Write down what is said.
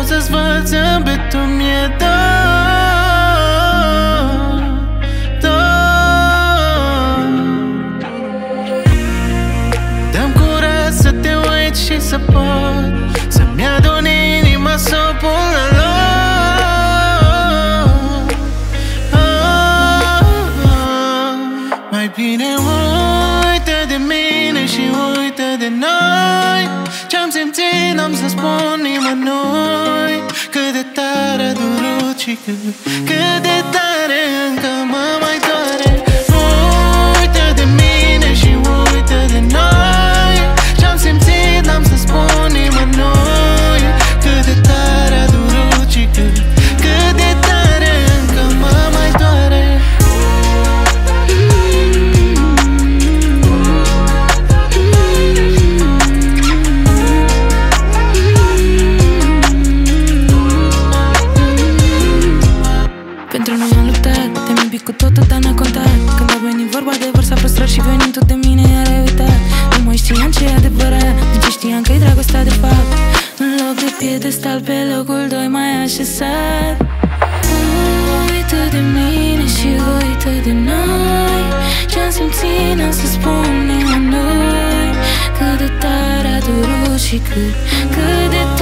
să-ți văd zâmbetul, mi-e dor. Dă-mi curaj să te uit și să pot să-mi adun inima, să o pun la loc. Mai bine uită de mine și uită de noi. Ce-am simțit n-am să spun nimănui. Cât de tare a durut și cât de tare încă mă mai doare. Uită de mine și uită de noi. Ce-am simțit n-am să spun nimănui. Cât de tare a durut și cât de tare încă mă mai doare. Pentru noi am luptat, te-am iubit cu totul, dar n-a contat. Când a venit vorba de vor, s-a frustrat și venind tu de mine iar ai uitat. Nu mai știam ce e adevărat, nici știam că-i dragostea de fapt. În loc de piedestal, pe locul 2 mai așezat. Uită de mine și uită de noi. Ce-am simțit n-am să spun nimănui. Cât de tare a durut și cât de